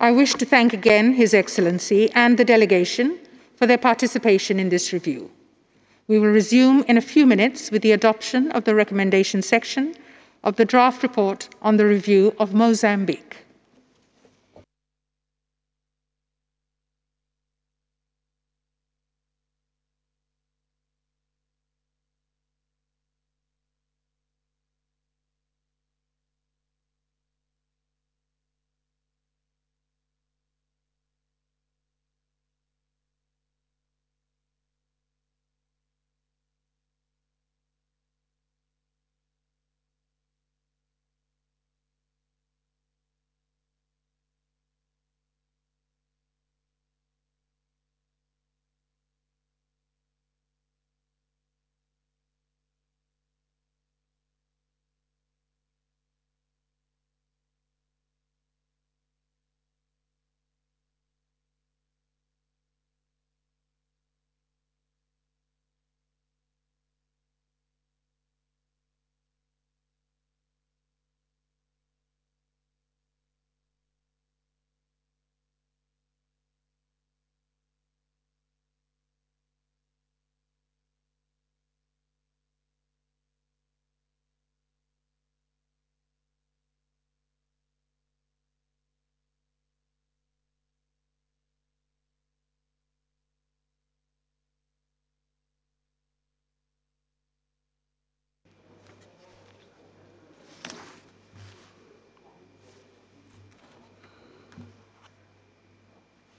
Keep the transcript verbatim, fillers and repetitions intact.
I wish to thank again His Excellency and the delegation for their participation in this review. We will resume in a few minutes with the adoption of the recommendation section of the draft report on the review of Mozambique.